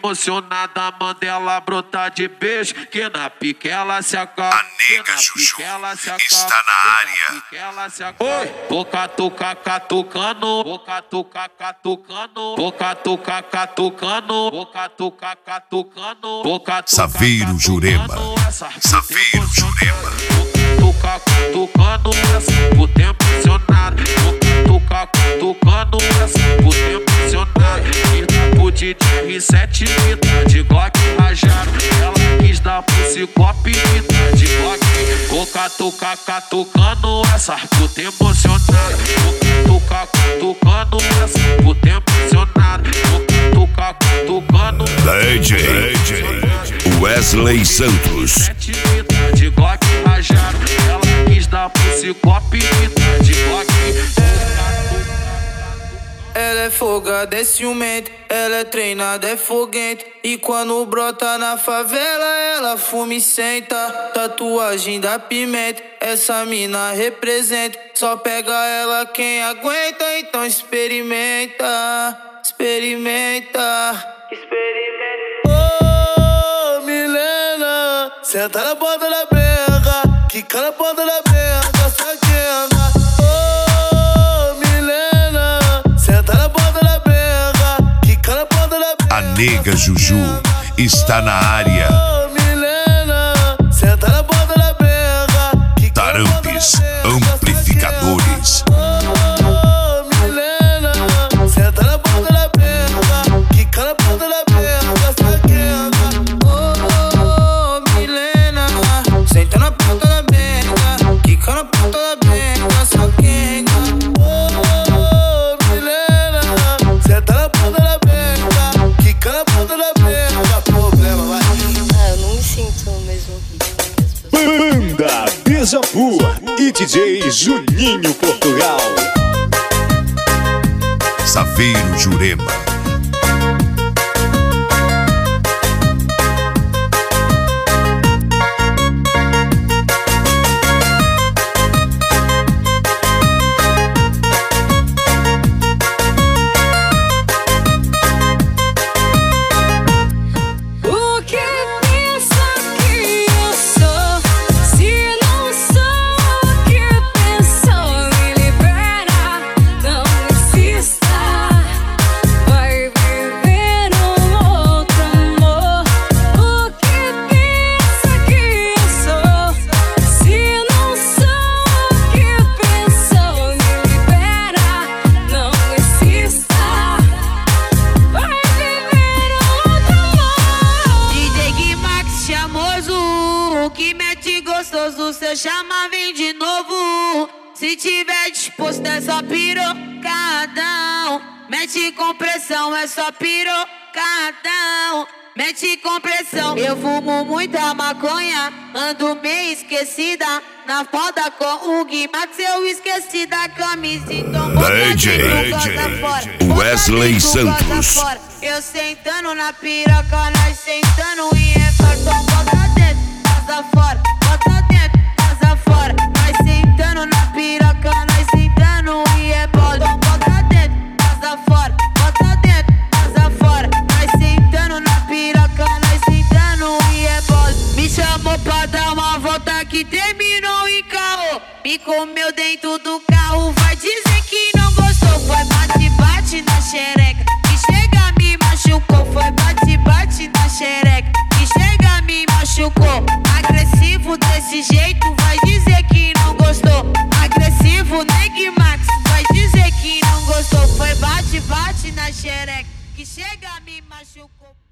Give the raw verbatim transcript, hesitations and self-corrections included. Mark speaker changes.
Speaker 1: emocionada, manda ela brotar de beijo, que na pique ela se acaba.
Speaker 2: A nega Juju está na área.
Speaker 1: Oi, tô catuca catucando, tô catuca catucando, tô catuca catucando, tô catuca catucando, tô catuca
Speaker 2: Saveiro Jurema, Saveiro Jurema.
Speaker 1: Catuca catucando, o tempo acionado. Catuca catucando, o tempo acionado. De R sete, de Glock rajado. Ela quis dar pro Cicope, de Glock. Vou catuca catucando essa puta emocionada. Vou catuca catucando essa puta emocionada. Vou catuca catucando
Speaker 2: D J Wesley Santos.
Speaker 1: De Glock rajado. Ela quis dar pro Cicope, de Glock.
Speaker 3: Ela é folgada, é ciumenta, ela é treinada, é foguenta. E quando brota na favela, ela fuma e senta. Tatuagem da pimenta, essa mina representa. Só pega ela quem aguenta, então experimenta, experimenta, experimenta. Ô, oh, Milena, senta na ponta da berra, quica na ponta da berra, saquenga.
Speaker 2: A nega Juju está na área. Tarampes Amplificadores.
Speaker 4: Banda Beija-Flor e D J Juninho Portugal.
Speaker 2: Saveiro Jurema.
Speaker 5: Cê chama, vem de novo. Se tiver disposto é só pirocadão. Mete compressão, é só pirocadão. Mete compressão. Eu fumo muita maconha, ando meio esquecida. Na foda com o Guimax eu esqueci da camisa. Então
Speaker 2: D J Wesley Santos.
Speaker 5: Eu sentando na piroca, nós sentando e é cartão. Bota dentro, passa fora. Bota dentro, passa fora. Nós sentando na piroca, nós sentando e é bola. Bota dentro, passa fora. Bota dentro, passa fora. Nós sentando na piroca, nós sentando e é bola. Me chamou pra dar uma volta que terminou em carro. Me comeu dentro do carro, vai dizer que não gostou. Foi bate-bate na xereca, que chega me machucou. Foi bate-bate na xereca, que chega me machucou. Agressivo desse jeito, vai dizer que não gostou. Agressivo, Neg Max, vai dizer que não gostou. Foi bate-bate na xereca, que chega me machucou.